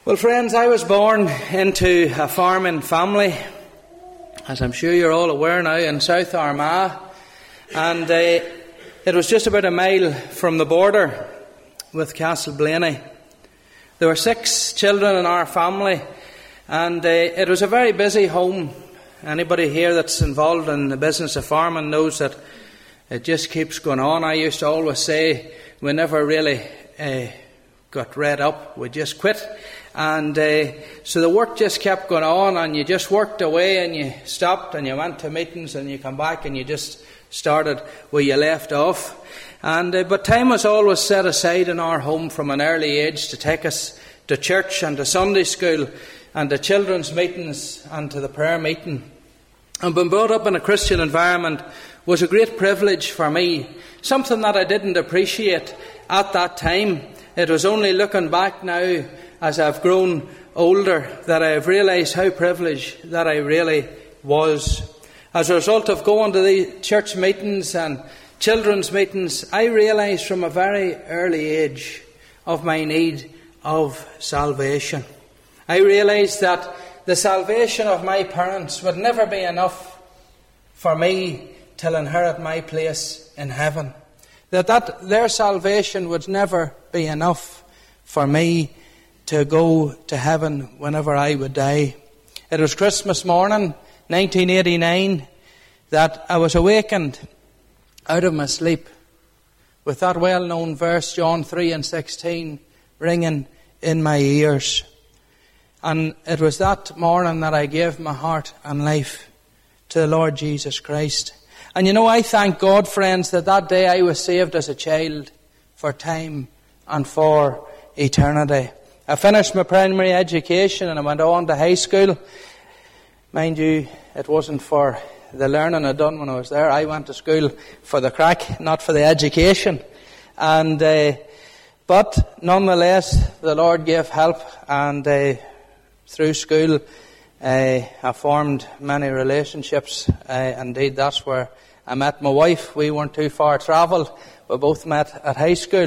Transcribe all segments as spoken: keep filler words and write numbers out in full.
Well, friends, I was born into a farming family, as I'm sure you're all aware now, in South Armagh, and uh, it was just about a mile from the border with Castleblaney. There were six children in our family, and uh, it was a very busy home. Anybody here that's involved in the business of farming knows that it just keeps going on. I used to always say we never really uh, got read up, we just quit. And uh, so the work just kept going on, and you just worked away, and you stopped, and you went to meetings, and you come back, and you just started where you left off. And uh, but time was always set aside in our home from an early age to take us to church and to Sunday school and to children's meetings and to the prayer meeting. And being brought up in a Christian environment was a great privilege for me, something that I didn't appreciate at that time. It was only looking back now, as I've grown older, that I have realised how privileged that I really was. As a result of going to the church meetings and children's meetings, I realised from a very early age of my need of salvation. I realised that the salvation of my parents would never be enough for me to inherit my place in heaven. That, that their salvation would never be enough for me to go to heaven whenever I would die. It was Christmas morning, nineteen eighty-nine, that I was awakened out of my sleep with that well-known verse, John three and sixteen, ringing in my ears. And it was that morning that I gave my heart and life to the Lord Jesus Christ. And you know, I thank God, friends, that that day I was saved as a child for time and for eternity. I finished my primary education and I went on to high school. Mind you, it wasn't for the learning I'd done when I was there. I went to school for the crack, not for the education. And uh, but nonetheless, the Lord gave help, and uh, through school uh, I formed many relationships. Uh, indeed, that's where I met my wife. We weren't too far travelled. We both met at high school.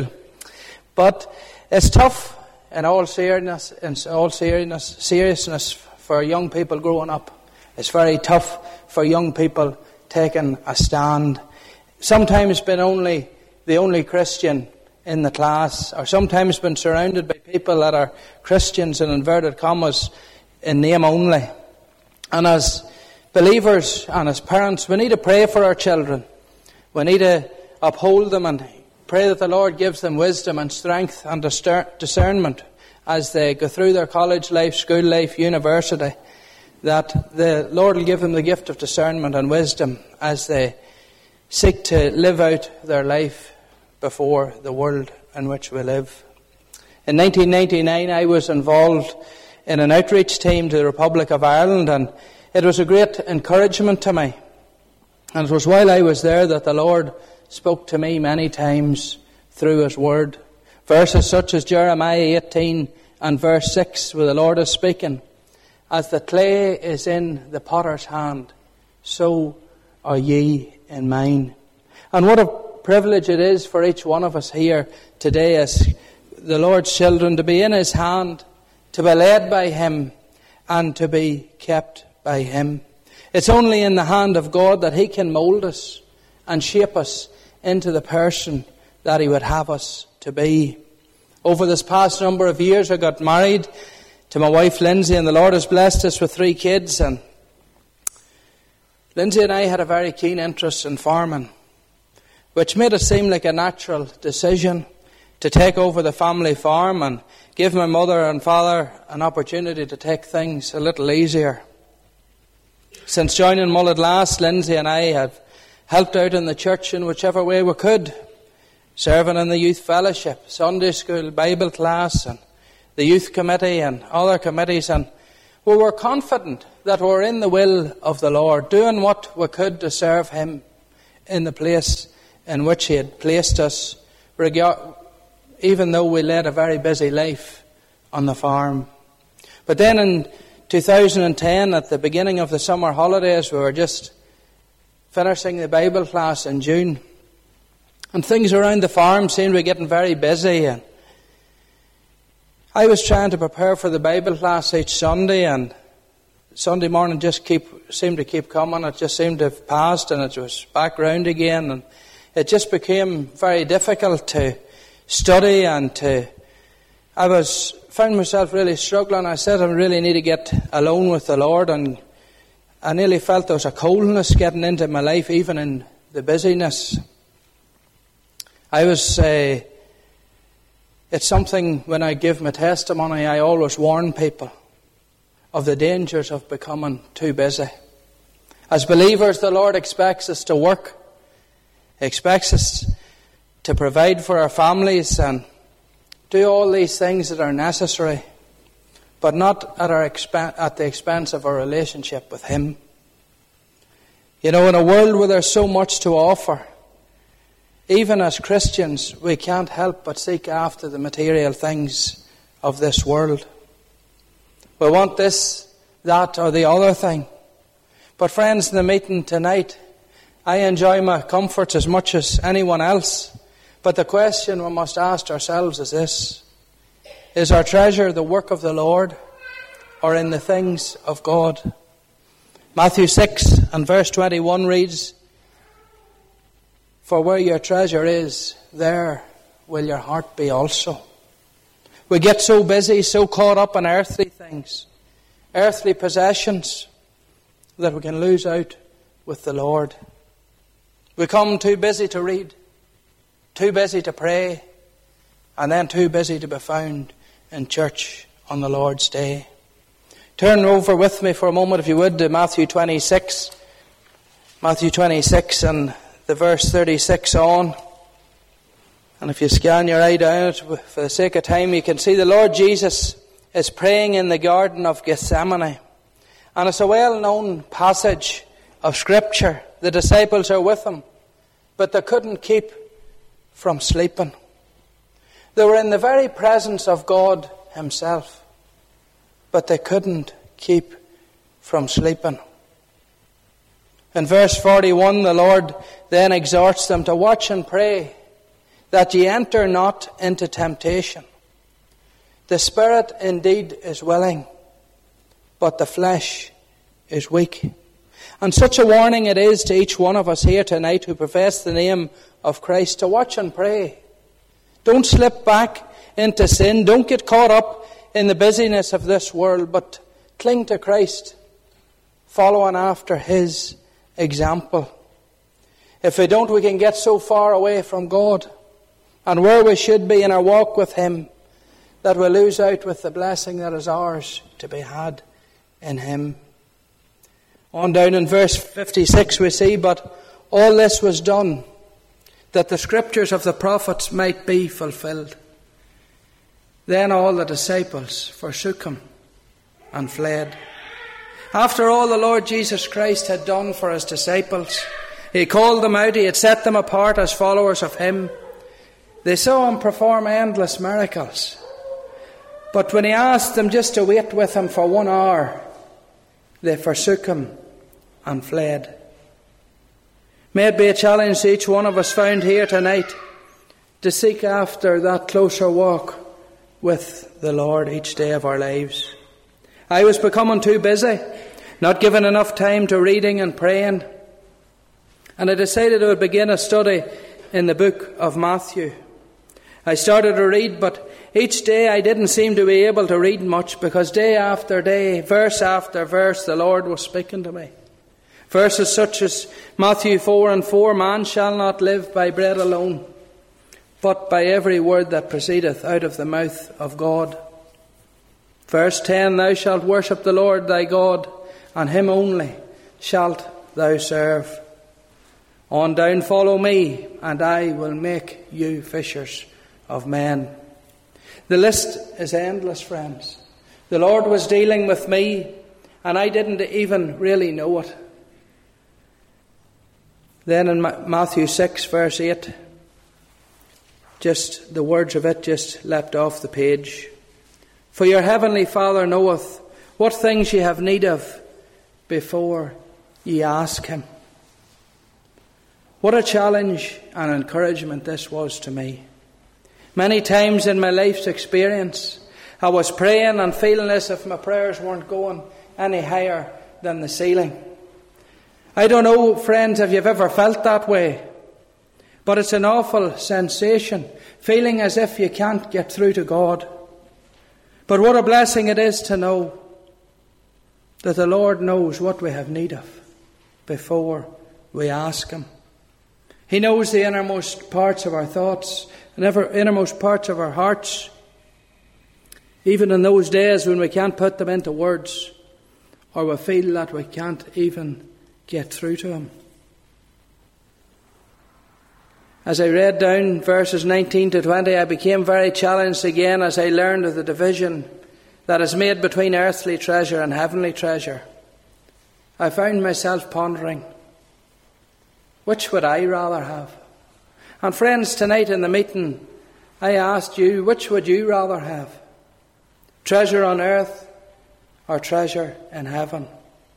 But it's tough in all seriousness, in all seriousness, seriousness for young people growing up. It's very tough for young people taking a stand. Sometimes being only the only Christian in the class, or sometimes being surrounded by people that are Christians in inverted commas in name only. And as believers and as parents, we need to pray for our children. We need to uphold them and pray that the Lord gives them wisdom and strength and discernment as they go through their college life, school life, university. That the Lord will give them the gift of discernment and wisdom as they seek to live out their life before the world in which we live. In nineteen ninety-nine, I was involved in an outreach team to the Republic of Ireland, and it was a great encouragement to me. And it was while I was there that the Lord spoke to me many times through His Word. Verses such as Jeremiah eighteen and verse six, where the Lord is speaking, "As the clay is in the potter's hand, so are ye in mine." And what a privilege it is for each one of us here today as the Lord's children to be in His hand, to be led by Him, and to be kept by Him. It's only in the hand of God that He can mould us and shape us into the person that He would have us to be. Over this past number of years, I got married to my wife Lindsay, and the Lord has blessed us with three kids. And Lindsay and I had a very keen interest in farming, which made it seem like a natural decision to take over the family farm and give my mother and father an opportunity to take things a little easier. Since joining Mullet last, Lindsay and I have helped out in the church in whichever way we could, serving in the youth fellowship, Sunday school, Bible class, and the youth committee and other committees. And we were confident that we were in the will of the Lord, doing what we could to serve Him in the place in which He had placed us, even though we led a very busy life on the farm. But then in two thousand ten, at the beginning of the summer holidays, we were just finishing the Bible class in June, and things around the farm seemed to be getting very busy. And I was trying to prepare for the Bible class each Sunday, and Sunday morning just keep seemed to keep coming. It just seemed to have passed, and it was back round again, and it just became very difficult to study and to. I was found myself really struggling. I said I really need to get alone with the Lord, and I nearly felt there was a coldness getting into my life, even in the busyness. I was. Uh, it's something when I give my testimony, I always warn people of the dangers of becoming too busy. As believers, the Lord expects us to work. He expects us to provide for our families and do all these things that are necessary, but not at our exp- at the expense of our relationship with Him. You know, in a world where there's so much to offer, even as Christians, we can't help but seek after the material things of this world. We want this, that, or the other thing. But friends, in the meeting tonight, I enjoy my comforts as much as anyone else. But the question we must ask ourselves is this: is our treasure the work of the Lord, or in the things of God? Matthew six and verse twenty-one reads, "For where your treasure is, there will your heart be also." We get so busy, so caught up in earthly things, earthly possessions, that we can lose out with the Lord. We become too busy to read, too busy to pray, and then too busy to be found in church on the Lord's Day. Turn over with me for a moment, if you would, to Matthew twenty-six. Matthew twenty-six and the verse thirty-six on. And if you scan your eye down it, for the sake of time, you can see the Lord Jesus is praying in the Garden of Gethsemane. And it's a well-known passage of Scripture. The disciples are with him, but they couldn't keep from sleeping. They were in the very presence of God Himself, but they couldn't keep from sleeping. In verse forty-one, the Lord then exhorts them to watch and pray, that ye enter not into temptation. The spirit indeed is willing, but the flesh is weak. And such a warning it is to each one of us here tonight who profess the name of Christ, to watch and pray. Don't slip back into sin. Don't get caught up in the busyness of this world, but cling to Christ, following after His example. If we don't, we can get so far away from God and where we should be in our walk with Him that we lose out with the blessing that is ours to be had in Him. On down in verse fifty-six we see, "But all this was done, that the scriptures of the prophets might be fulfilled. Then all the disciples forsook Him and fled." After all the Lord Jesus Christ had done for His disciples, He called them out, He had set them apart as followers of Him. They saw Him perform endless miracles. But when He asked them just to wait with Him for one hour, they forsook Him and fled. May it be a challenge to each one of us found here tonight to seek after that closer walk with the Lord each day of our lives. I was becoming too busy, not giving enough time to reading and praying, and I decided I would begin a study in the book of Matthew. I started to read, but each day I didn't seem to be able to read much, because day after day, verse after verse, the Lord was speaking to me. Verses such as Matthew four and four, "Man shall not live by bread alone, but by every word that proceedeth out of the mouth of God." Verse ten, "Thou shalt worship the Lord thy God, and Him only shalt thou serve." On down, "Follow me, and I will make you fishers of men." The list is endless, friends. The Lord was dealing with me, and I didn't even really know it. Then in Matthew six, verse eight, just the words of it just leapt off the page. "For your heavenly Father knoweth what things ye have need of before ye ask Him." What a challenge and encouragement this was to me. Many times in my life's experience, I was praying and feeling as if my prayers weren't going any higher than the ceiling. I don't know, friends, if you've ever felt that way, but it's an awful sensation, feeling as if you can't get through to God. But what a blessing it is to know that the Lord knows what we have need of before we ask Him. He knows the innermost parts of our thoughts and ever innermost parts of our hearts, even in those days when we can't put them into words, or we feel that we can't even get through to Him. As I read down verses nineteen to twenty, I became very challenged again as I learned of the division that is made between earthly treasure and heavenly treasure. I found myself pondering, which would I rather have? And friends, tonight in the meeting, I asked you, which would you rather have? Treasure on earth or treasure in heaven?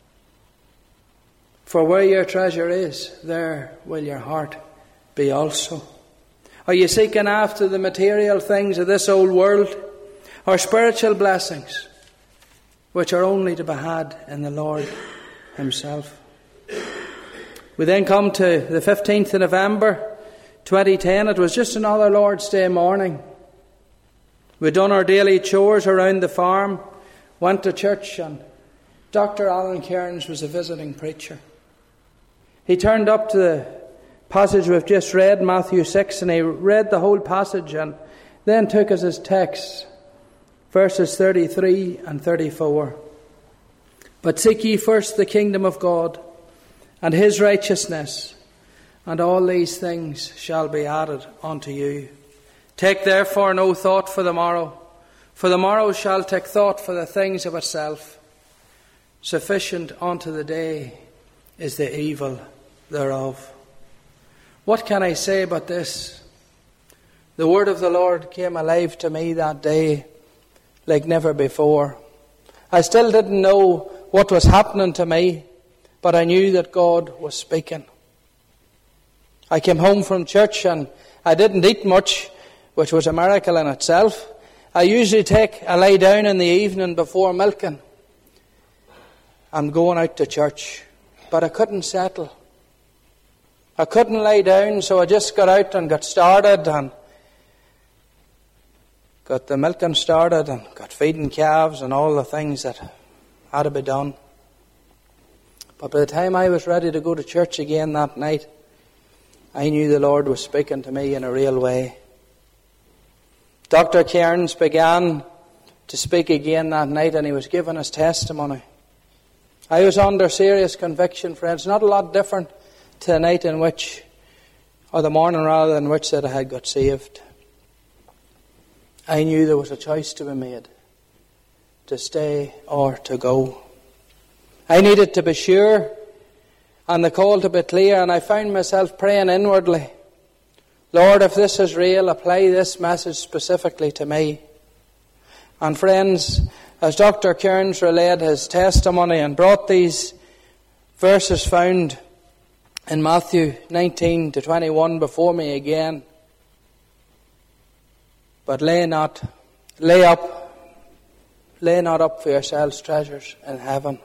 For where your treasure is, there will your heart be also. Are you seeking after the material things of this old world, or spiritual blessings which are only to be had in the Lord Himself? We then come to the fifteenth of November twenty ten. It was just another Lord's Day morning. We'd done our daily chores around the farm, went to church, and Doctor Alan Cairns was a visiting preacher. He turned up to the passage we've just read, Matthew six, and he read the whole passage and then took as his text verses thirty-three and thirty-four. But seek ye first the kingdom of God and His righteousness, and all these things shall be added unto you. Take therefore no thought for the morrow, for the morrow shall take thought for the things of itself. Sufficient unto the day is the evil thereof. What can I say but this? The word of the Lord came alive to me that day like never before. I still didn't know what was happening to me, but I knew that God was speaking. I came home from church and I didn't eat much, which was a miracle in itself. I usually take a lie down in the evening before milking. I'm going out to church, but I couldn't settle. I couldn't lie down, so I just got out and got started and got the milking started and got feeding calves and all the things that had to be done. But by the time I was ready to go to church again that night, I knew the Lord was speaking to me in a real way. Doctor Cairns began to speak again that night, and he was giving his testimony. I was under serious conviction, friends, not a lot different to the night in which, or the morning rather, in which that I had got saved. I knew there was a choice to be made, to stay or to go. I needed to be sure and the call to be clear, and I found myself praying inwardly, Lord, if this is real, apply this message specifically to me. And friends, as Doctor Cairns relayed his testimony and brought these verses found in Matthew nineteen to twenty-one before me again, but lay not, lay up, lay not up for yourselves treasures in heaven.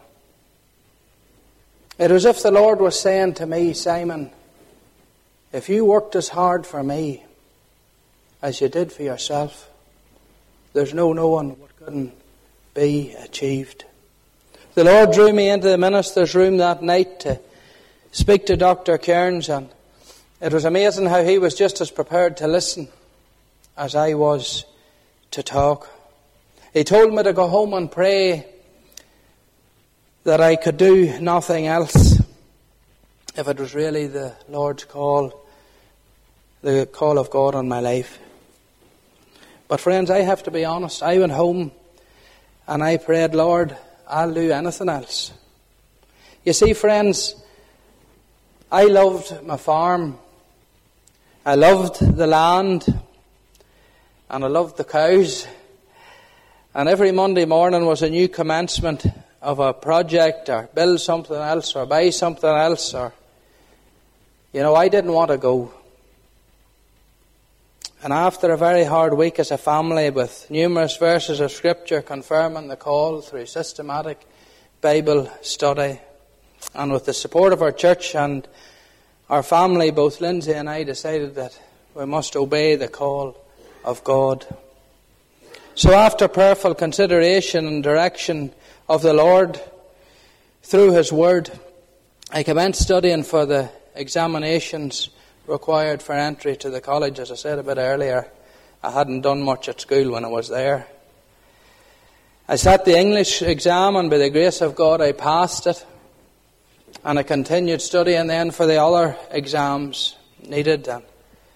It was as if the Lord was saying to me, Simon, if you worked as hard for me as you did for yourself, there's no knowing what couldn't be achieved. The Lord drew me into the minister's room that night to speak to Doctor Cairns, and it was amazing how he was just as prepared to listen as I was to talk. He told me to go home and pray that I could do nothing else if it was really the Lord's call, the call of God on my life. But friends, I have to be honest. I went home and I prayed, Lord, I'll do anything else. You see, friends, I loved my farm. I loved the land. And I loved the cows. And every Monday morning was a new commencement of a project, or build something else, or buy something else, or, you know, I didn't want to go. And after a very hard week as a family, with numerous verses of Scripture confirming the call through systematic Bible study, and with the support of our church and our family, both Lindsay and I decided that we must obey the call of God. So after prayerful consideration and direction of the Lord through His Word, I commenced studying for the examinations required for entry to the college. As I said a bit earlier, I hadn't done much at school when I was there. I sat the English exam, and by the grace of God I passed it. And I continued studying then for the other exams needed. And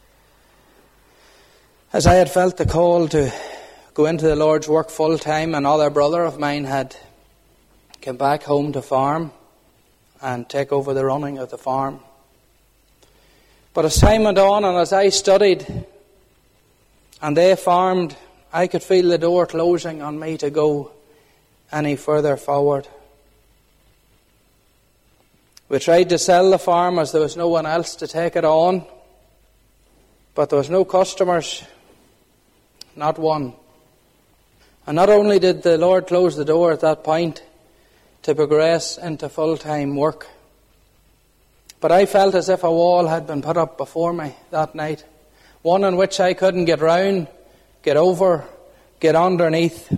as I had felt the call to go into the Lord's work full time, another brother of mine had come back home to farm and take over the running of the farm. But as time went on and as I studied and they farmed, I could feel the door closing on me to go any further forward. We tried to sell the farm as there was no one else to take it on, but there was no customers, not one. And not only did the Lord close the door at that point to progress into full-time work, but I felt as if a wall had been put up before me that night, one in which I couldn't get round, get over, get underneath.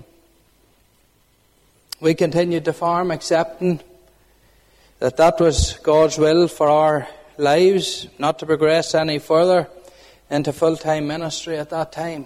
We continued to farm, accepting that that was God's will for our lives, not to progress any further into full-time ministry at that time.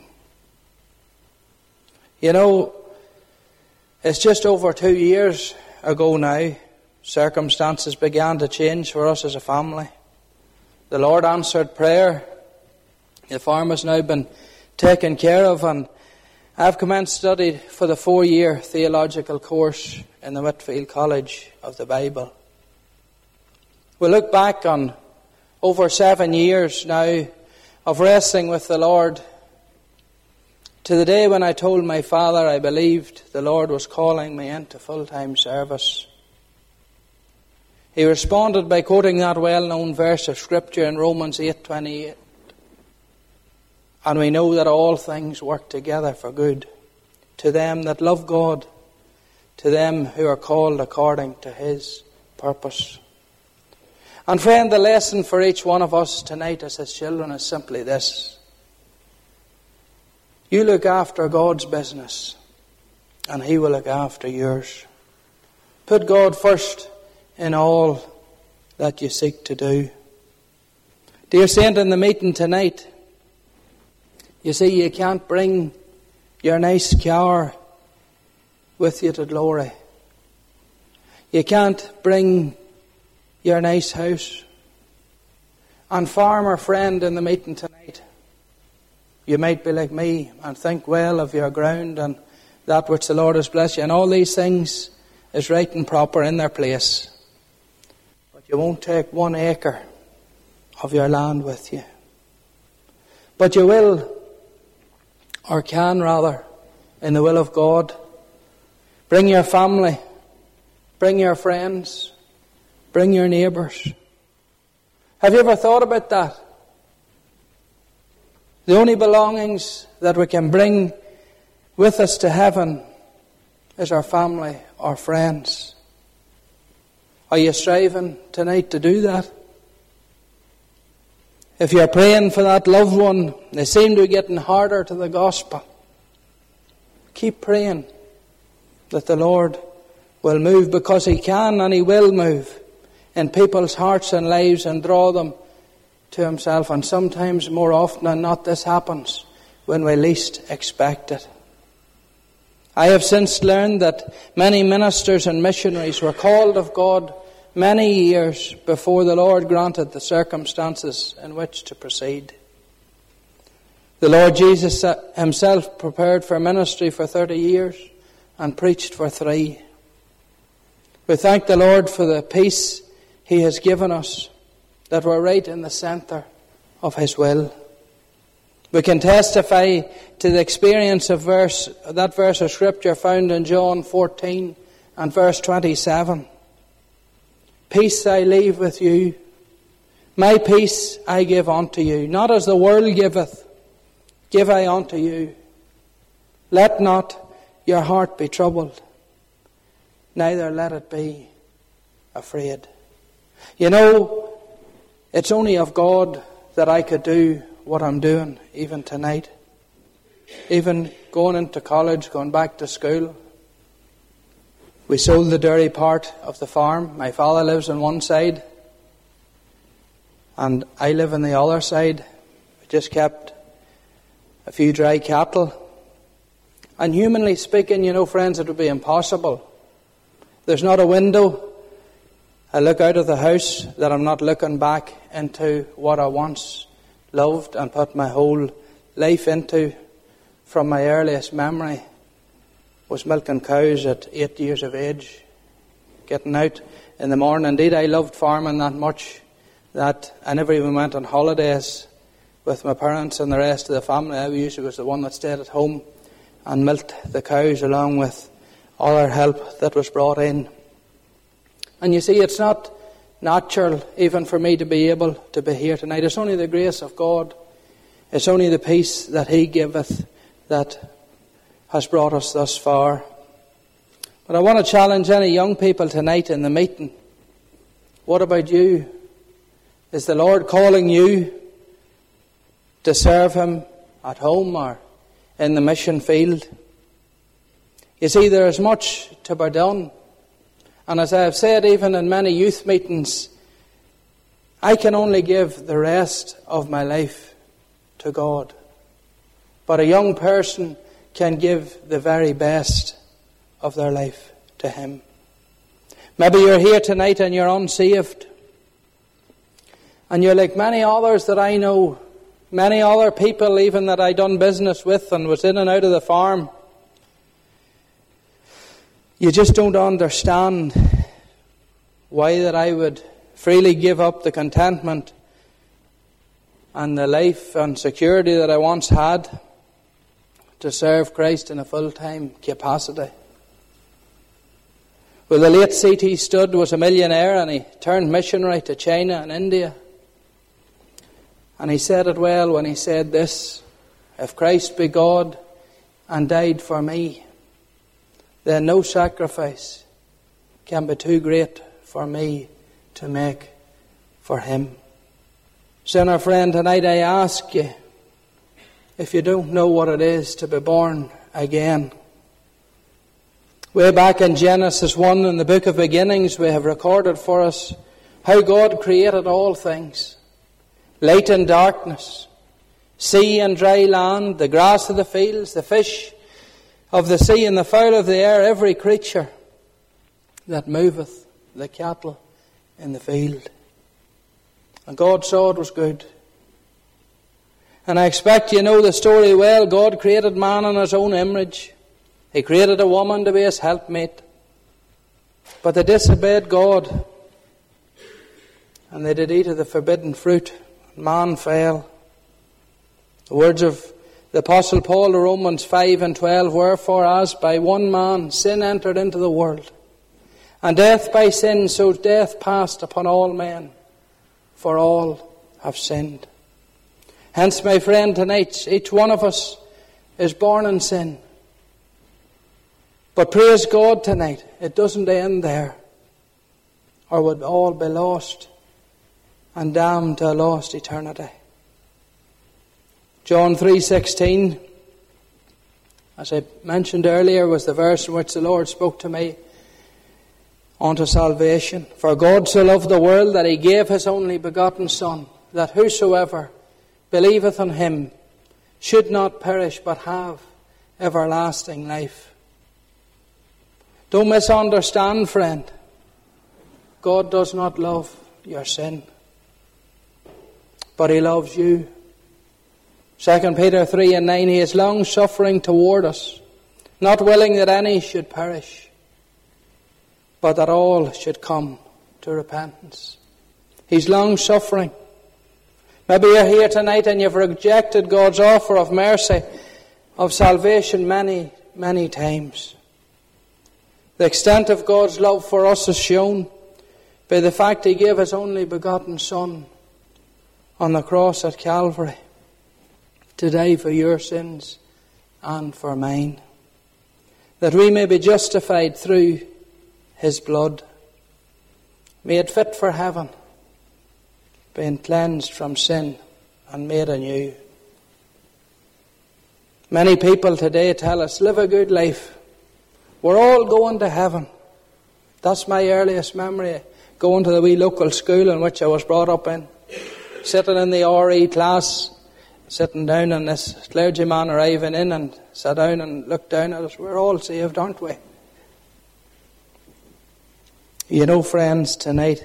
You know, it's just over two years ago now, circumstances began to change for us as a family. The Lord answered prayer. The farm has now been taken care of, and I've commenced study for the four-year theological course in the Whitfield College of the Bible. We look back on over seven years now of wrestling with the Lord to the day when I told my father I believed the Lord was calling me into full-time service. He responded by quoting that well-known verse of Scripture in Romans eight twenty-eight. And we know that all things work together for good to them that love God, to them who are called according to His purpose. And friend, the lesson for each one of us tonight as His children is simply this. You look after God's business, and He will look after yours. Put God first in all that you seek to do. Dear saint, in the meeting tonight, you see, you can't bring your nice car with you to glory. You can't bring your nice house. And farmer friend, in the meeting tonight, you might be like me and think well of your ground and that which the Lord has blessed you, and all these things is right and proper in their place. But you won't take one acre of your land with you. But you will, or can rather, in the will of God, bring your family, bring your friends, bring your neighbours. Have you ever thought about that? The only belongings that we can bring with us to heaven is our family, our friends. Are you striving tonight to do that? If you're praying for that loved one, they seem to be getting harder to the gospel. Keep praying that the Lord will move, because He can and He will move in people's hearts and lives and draw them to Himself. And sometimes, more often than not, this happens when we least expect it. I have since learned that many ministers and missionaries were called of God many years before the Lord granted the circumstances in which to proceed. The Lord Jesus Himself prepared for ministry for thirty years and preached for three. We thank the Lord for the peace He has given us, that we're right in the centre of His will. We can testify to the experience of verse, that verse of Scripture found in John fourteen and verse twenty-seven. Peace I leave with you, my peace I give unto you. Not as the world giveth, give I unto you. Let not your heart be troubled, neither let it be afraid. You know, it's only of God that I could do what I'm doing even tonight. Even going into college, going back to school. We sold the dairy part of the farm. My father lives on one side and I live on the other side. We just kept a few dry cattle. And humanly speaking, you know, friends, it would be impossible. There's not a window. I look out of the house that I'm not looking back into what I once loved and put my whole life into from my earliest memory. Was milking cows at eight years of age, getting out in the morning. Indeed, I loved farming that much that I never even went on holidays with my parents and the rest of the family. I usually was the one that stayed at home and milked the cows along with other help that was brought in. And you see, it's not natural even for me to be able to be here tonight. It's only the grace of God. It's only the peace that He giveth that has brought us thus far. But I want to challenge any young people tonight in the meeting. What about you? Is the Lord calling you to serve Him at home or in the mission field? You see, there is much to be done. And as I have said even in many youth meetings, I can only give the rest of my life to God. But a young person can give the very best of their life to Him. Maybe you're here tonight and you're unsaved. And you're like many others that I know, many other people even that I done business with and was in and out of the farm. You just don't understand why that I would freely give up the contentment and the life and security that I once had to serve Christ in a full-time capacity. Well, the late C T Studd was a millionaire and he turned missionary to China and India. And he said it well when he said this: if Christ be God and died for me, then no sacrifice can be too great for me to make for Him. Sinner friend, tonight I ask you, if you don't know what it is to be born again. Way back in Genesis one, in the book of beginnings, we have recorded for us how God created all things. Light and darkness, sea and dry land, the grass of the fields, the fish of the sea and the fowl of the air, every creature that moveth, the cattle in the field. And God saw it was good. And I expect you know the story well. God created man in His own image. He created a woman to be His helpmate. But they disobeyed God. And they did eat of the forbidden fruit. Man fell. The words of the Apostle Paul to Romans five and twelve, wherefore as by one man sin entered into the world, and death by sin, so death passed upon all men, for all have sinned. Hence, my friend, tonight, each one of us is born in sin. But praise God tonight, it doesn't end there, or would all be lost and damned to a lost eternity. John three sixteen, as I mentioned earlier, was the verse in which the Lord spoke to me unto salvation. For God so loved the world that He gave His only begotten Son, that whosoever believeth on Him should not perish but have everlasting life. Don't misunderstand, friend. God does not love your sin, but He loves you. Second Peter three and nine, He is long suffering toward us, not willing that any should perish, but that all should come to repentance. He's long suffering. Maybe you're here tonight and you've rejected God's offer of mercy, of salvation many, many times. The extent of God's love for us is shown by the fact He gave His only begotten Son on the cross at Calvary. to die for your sins and for mine, that we may be justified through his blood, made fit for heaven, being cleansed from sin and made anew. Many people today tell us, live a good life. We're all going to heaven. That's my earliest memory, going to the wee local school in which I was brought up in, sitting in the R E class, sitting down and this clergyman arriving in and sat down and looked down at us. We're all saved, aren't we? You know, friends, tonight,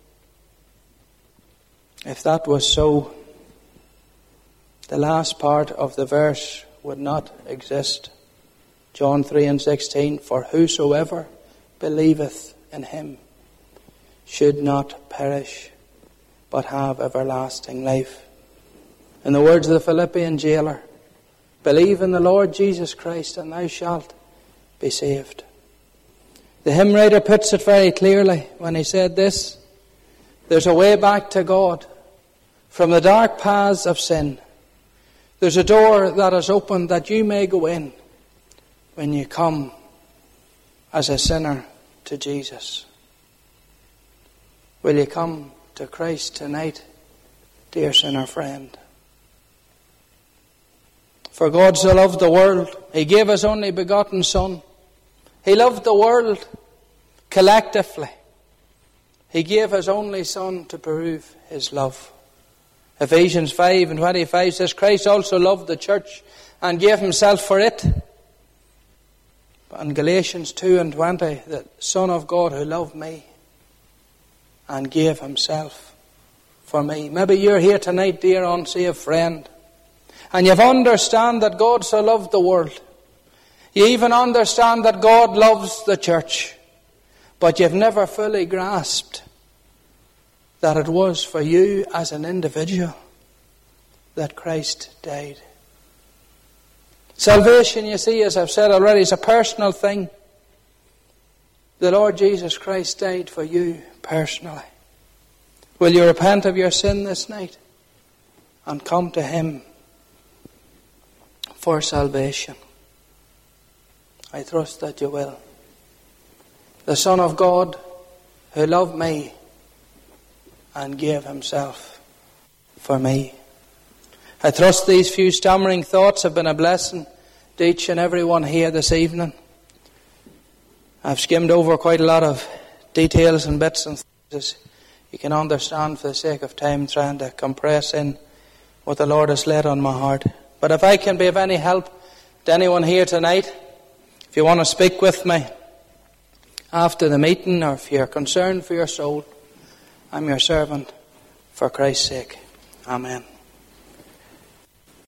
if that was so, the last part of the verse would not exist. John three and sixteen, for whosoever believeth in him should not perish, but have everlasting life. In the words of the Philippian jailer, believe in the Lord Jesus Christ and thou shalt be saved. The hymn writer puts it very clearly when he said this: there's a way back to God from the dark paths of sin. There's a door that is open that you may go in when you come as a sinner to Jesus. Will you come to Christ tonight, dear sinner friend? For God so loved the world, he gave his only begotten Son. He loved the world collectively. He gave his only Son to prove his love. Ephesians five and twenty-five says, Christ also loved the church and gave himself for it. And Galatians two and twenty, the Son of God who loved me and gave himself for me. Maybe you're here tonight, dear unsaved friend, and you've understand that God so loved the world. You even understand that God loves the church, but you've never fully grasped that it was for you as an individual that Christ died. Salvation, you see, as I've said already, is a personal thing. The Lord Jesus Christ died for you personally. Will you repent of your sin this night and come to him for salvation? I trust that you will. The Son of God who loved me and gave himself for me. I trust these few stammering thoughts have been a blessing to each and every one here this evening. I've skimmed over quite a lot of details and bits and things, you can understand, for the sake of time, trying to compress in what the Lord has laid on my heart. But if I can be of any help to anyone here tonight, if you want to speak with me after the meeting, or if you're concerned for your soul, I'm your servant for Christ's sake. Amen.